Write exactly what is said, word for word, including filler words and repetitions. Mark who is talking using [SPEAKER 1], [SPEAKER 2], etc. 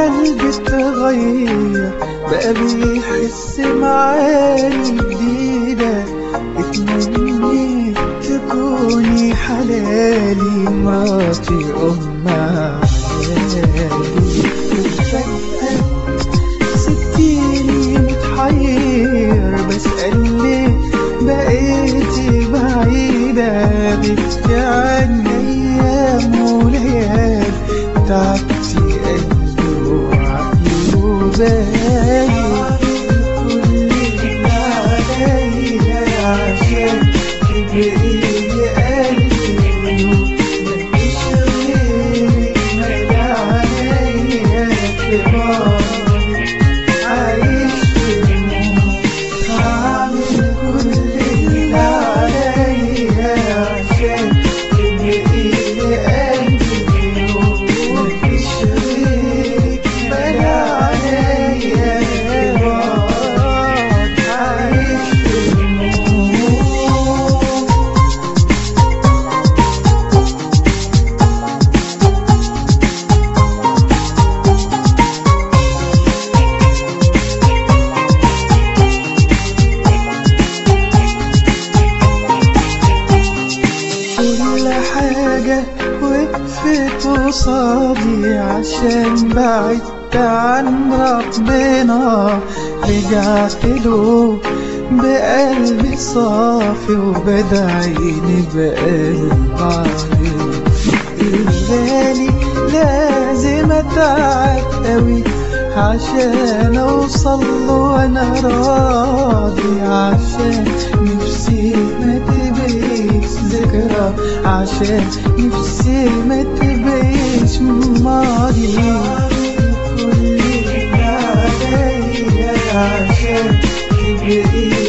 [SPEAKER 1] قلبي اتغير بقى بيحس معاني جديدة. اتمنى تكوني حلالي مراتي أم عيالي. وفجأة سبتيني متحير بسأل ليه بقيتي بعيدة. بكتي عن أيام وليالي تعبتي قلبي وعقلي وبالي. كل اللي عليا عشان تبقي قلبي مفيش غيرك مالي عليا كباري عايش في الموت. هعمل كل اللي عليا عشان تبقي قلبي مفيش غيرك مالي عليا كباري عايش في الموت. كل حاجة وقفت قصادي عشان بعدت عن ربنا. رجعت له بقلبي صافي وبدعيني بقلب عظيم. الغالي لازم اتعب قوي عشان اوصل له وانا راضي. عشان نفسي ما تبقيش ذكرى، عشان نفسي ما تبقيش ماضي. كل اللي عليا عشان تبقي